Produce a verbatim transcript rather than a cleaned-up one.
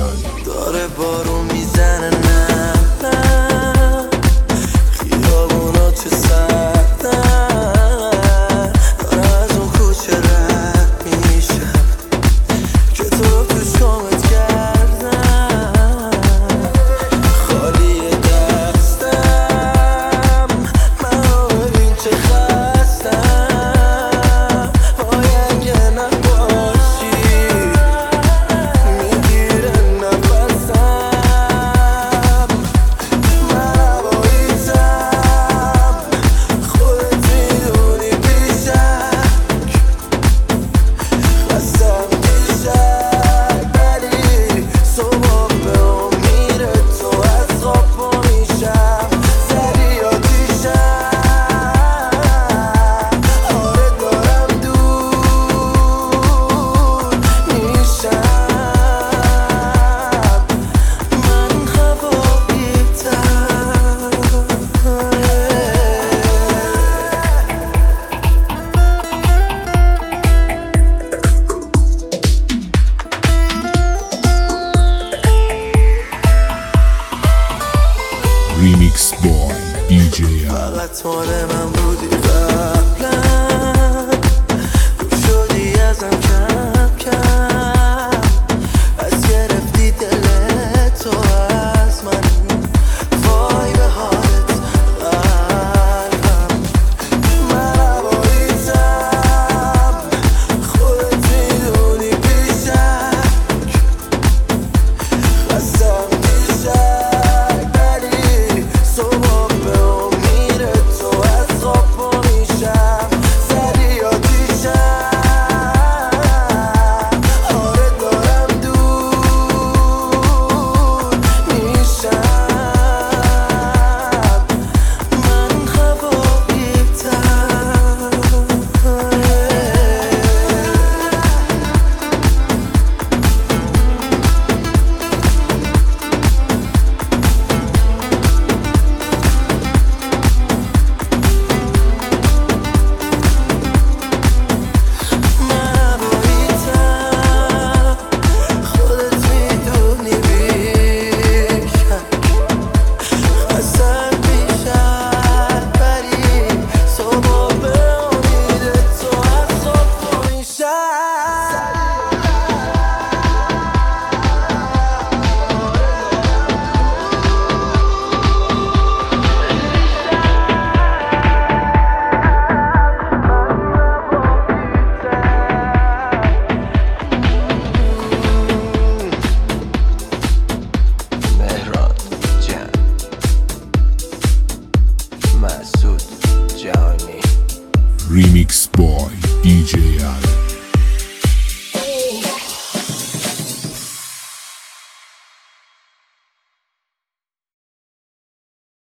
باری. داره بارون میزنه نه نه، خیابونا چه سردن، داره از اون کوچه رد میشم که تو رو تو شامت کردم. خالی دستم منو ببین چه خستم، وای اگه نباشی میگیره نفسم. من هواییتم خودت میدونی بیشک، خستم بیشک ولی صبح به امید تو از خواب پا میشم. سری آتیشم آره دارم دور میشم. من هواییتم. ریمیکس بای دی جی ام. فقط مال من